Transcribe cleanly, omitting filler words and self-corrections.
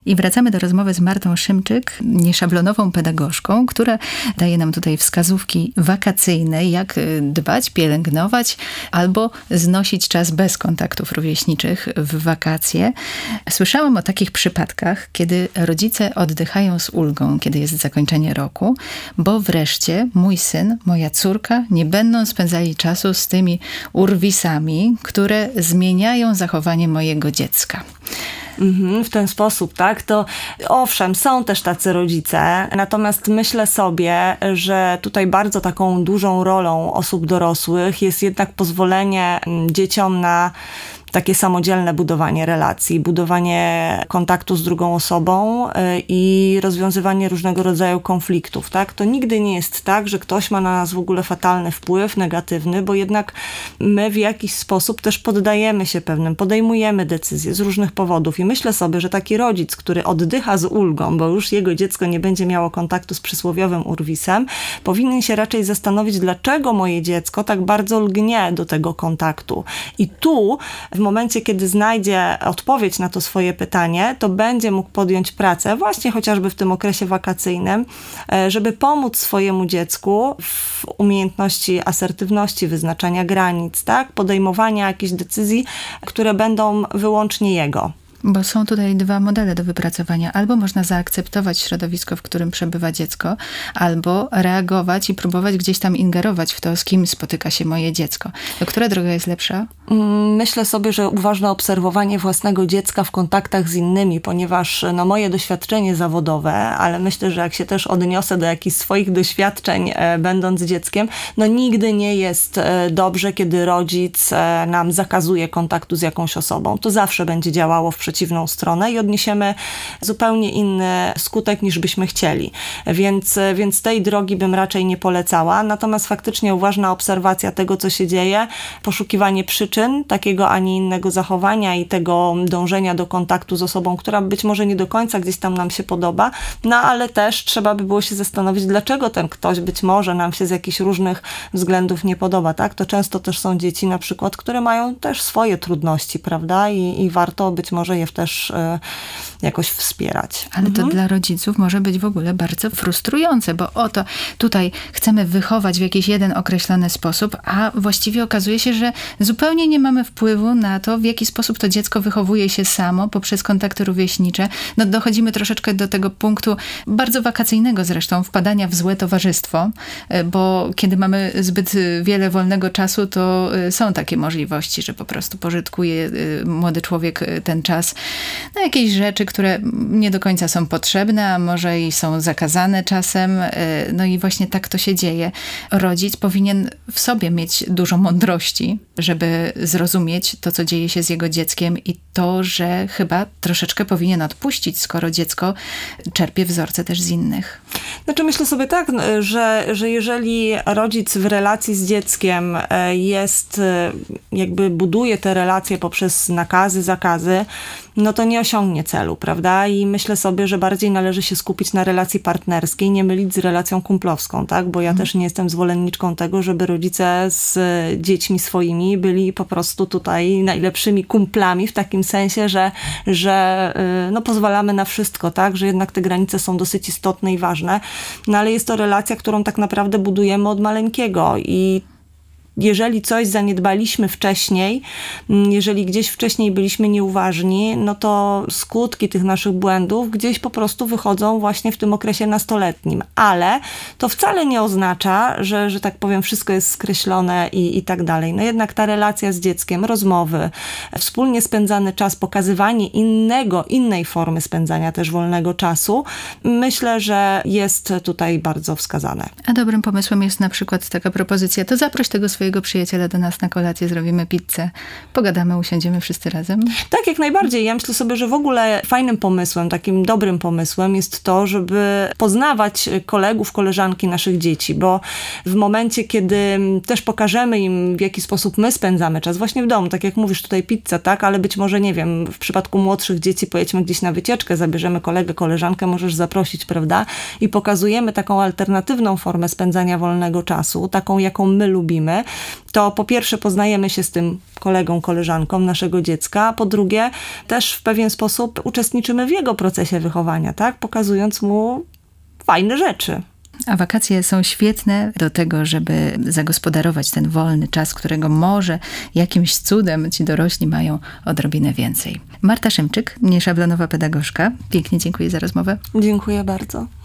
I wracamy do rozmowy z Martą Szymczyk, nieszablonową pedagogzką, która daje nam tutaj wskazówki wakacyjne, jak dbać, pielęgnować albo znosić czas bez kontaktów rówieśniczych w wakacje. Słyszałam o takich przypadkach, kiedy rodzice oddychają z ulgą, kiedy jest zakończenie roku, bo wreszcie mój syn, moja córka nie będą spędzali czasu z tymi urwisami, które zmieniają zachowanie mojego dziecka. W ten sposób, tak? To owszem, są też tacy rodzice, natomiast myślę sobie, że tutaj bardzo taką dużą rolą osób dorosłych jest jednak pozwolenie dzieciom na takie samodzielne budowanie relacji, budowanie kontaktu z drugą osobą i rozwiązywanie różnego rodzaju konfliktów, tak? To nigdy nie jest tak, że ktoś ma na nas w ogóle fatalny wpływ, negatywny, bo jednak my w jakiś sposób też poddajemy się podejmujemy decyzje z różnych powodów i myślę sobie, że taki rodzic, który oddycha z ulgą, bo już jego dziecko nie będzie miało kontaktu z przysłowiowym urwisem, powinien się raczej zastanowić, dlaczego moje dziecko tak bardzo lgnie do tego kontaktu. I tu w momencie, kiedy znajdzie odpowiedź na to swoje pytanie, to będzie mógł podjąć pracę właśnie chociażby w tym okresie wakacyjnym, żeby pomóc swojemu dziecku w umiejętności asertywności, wyznaczania granic, tak? Podejmowania jakichś decyzji, które będą wyłącznie jego. Bo są tutaj dwa modele do wypracowania. Albo można zaakceptować środowisko, w którym przebywa dziecko, albo reagować i próbować gdzieś tam ingerować w to, z kim spotyka się moje dziecko. To która droga jest lepsza? Myślę sobie, że uważne obserwowanie własnego dziecka w kontaktach z innymi, ponieważ moje doświadczenie zawodowe, ale myślę, że jak się też odniosę do jakichś swoich doświadczeń będąc dzieckiem, nigdy nie jest dobrze, kiedy rodzic nam zakazuje kontaktu z jakąś osobą. To zawsze będzie działało w przeciwną stronę i odniesiemy zupełnie inny skutek niż byśmy chcieli. Więc tej drogi bym raczej nie polecała. Natomiast faktycznie uważna obserwacja tego, co się dzieje, poszukiwanie przyczyn takiego, a nie innego zachowania i tego dążenia do kontaktu z osobą, która być może nie do końca gdzieś tam nam się podoba, ale też trzeba by było się zastanowić, dlaczego ten ktoś być może nam się z jakichś różnych względów nie podoba, tak? To często też są dzieci na przykład, które mają też swoje trudności, prawda? I warto być może je też jakoś wspierać. Ale to dla rodziców może być w ogóle bardzo frustrujące, bo oto tutaj chcemy wychować w jakiś jeden określony sposób, a właściwie okazuje się, że zupełnie nie mamy wpływu na to, w jaki sposób to dziecko wychowuje się samo poprzez kontakty rówieśnicze. Dochodzimy troszeczkę do tego punktu bardzo wakacyjnego zresztą, wpadania w złe towarzystwo, bo kiedy mamy zbyt wiele wolnego czasu, to są takie możliwości, że po prostu pożytkuje młody człowiek ten czas na jakieś rzeczy, które nie do końca są potrzebne, a może i są zakazane czasem. I właśnie tak to się dzieje. Rodzic powinien w sobie mieć dużo mądrości, żeby zrozumieć to, co dzieje się z jego dzieckiem i to, że chyba troszeczkę powinien odpuścić, skoro dziecko czerpie wzorce też z innych. Myślę sobie tak, że jeżeli rodzic w relacji z dzieckiem jest, jakby buduje te relacje poprzez nakazy, zakazy, to nie osiągnie celu, prawda? I myślę sobie, że bardziej należy się skupić na relacji partnerskiej, nie mylić z relacją kumplowską, tak? Bo ja też nie jestem zwolenniczką tego, żeby rodzice z dziećmi swoimi byli po prostu tutaj najlepszymi kumplami, w takim sensie, że pozwalamy na wszystko, tak? Że jednak te granice są dosyć istotne i ważne. Ale jest to relacja, którą tak naprawdę budujemy od maleńkiego i jeżeli coś zaniedbaliśmy wcześniej, jeżeli gdzieś wcześniej byliśmy nieuważni, to skutki tych naszych błędów gdzieś po prostu wychodzą właśnie w tym okresie nastoletnim. Ale to wcale nie oznacza, że tak powiem, wszystko jest skreślone i tak dalej. Jednak ta relacja z dzieckiem, rozmowy, wspólnie spędzany czas, pokazywanie innej formy spędzania też wolnego czasu, myślę, że jest tutaj bardzo wskazane. A dobrym pomysłem jest na przykład taka propozycja, to zaproś tego swojego przyjaciela do nas na kolację, zrobimy pizzę, pogadamy, usiądziemy wszyscy razem. Tak, jak najbardziej. Ja myślę sobie, że w ogóle fajnym pomysłem, takim dobrym pomysłem jest to, żeby poznawać kolegów, koleżanki naszych dzieci, bo w momencie, kiedy też pokażemy im, w jaki sposób my spędzamy czas, właśnie w domu, tak jak mówisz tutaj pizza, tak, ale być może, nie wiem, w przypadku młodszych dzieci pojedźmy gdzieś na wycieczkę, zabierzemy kolegę, koleżankę, możesz zaprosić, prawda? I pokazujemy taką alternatywną formę spędzania wolnego czasu, taką, jaką my lubimy, to po pierwsze poznajemy się z tym kolegą, koleżanką naszego dziecka, a po drugie też w pewien sposób uczestniczymy w jego procesie wychowania, tak? Pokazując mu fajne rzeczy. A wakacje są świetne do tego, żeby zagospodarować ten wolny czas, którego może jakimś cudem ci dorośli mają odrobinę więcej. Marta Szymczyk, nieszablonowa pedagogzka. Pięknie dziękuję za rozmowę. Dziękuję bardzo.